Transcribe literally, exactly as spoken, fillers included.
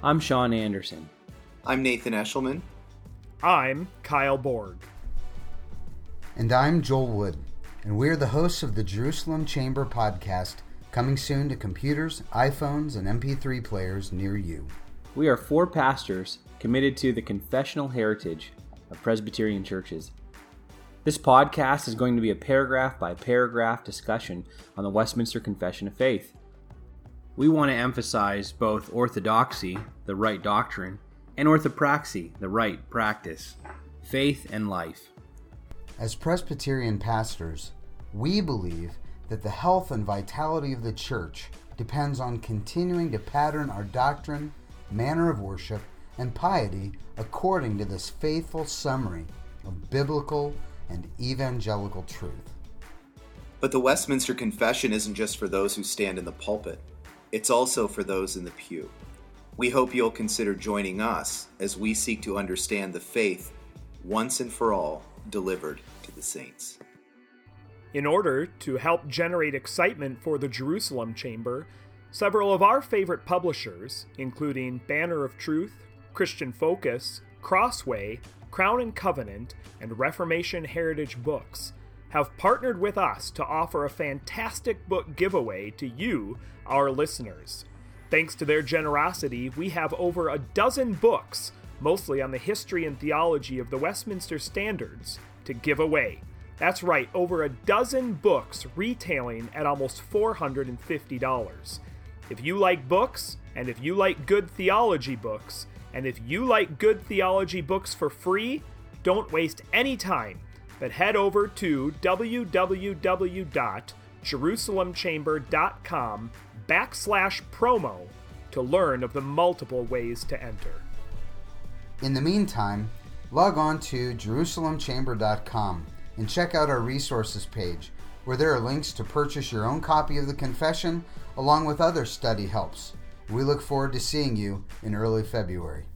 I'm Sean Anderson. I'm Nathan Eshelman. I'm Kyle Borg. And I'm Joel Wood. And we're the hosts of the Jerusalem Chamber podcast, coming soon to computers, iPhones, and M P three players near you. We are four pastors committed to the confessional heritage of Presbyterian churches. This podcast is going to be a paragraph by paragraph discussion on the Westminster Confession of Faith. We want to emphasize both orthodoxy, the right doctrine, and orthopraxy, the right practice, faith and life. As Presbyterian pastors, we believe that the health and vitality of the church depends on continuing to pattern our doctrine, manner of worship, and piety according to this faithful summary of biblical and evangelical truth. But the Westminster Confession isn't just for those who stand in the pulpit. It's also for those in the pew. We hope you'll consider joining us as we seek to understand the faith once and for all delivered to the saints. In order to help generate excitement for the Jerusalem Chamber, several of our favorite publishers, including Banner of Truth, Christian Focus, Crossway, Crown and Covenant, and Reformation Heritage Books, have partnered with us to offer a fantastic book giveaway to you, our listeners. Thanks to their generosity, we have over a dozen books, mostly on the history and theology of the Westminster Standards, to give away. That's right, over a dozen books retailing at almost four hundred fifty dollars. If you like books, and if you like good theology books, and if you like good theology books for free, don't waste any time, but head over to www.jerusalemchamber.com backslash promo to learn of the multiple ways to enter. In the meantime, log on to jerusalem chamber dot com and check out our resources page, where there are links to purchase your own copy of the Confession, along with other study helps. We look forward to seeing you in early February.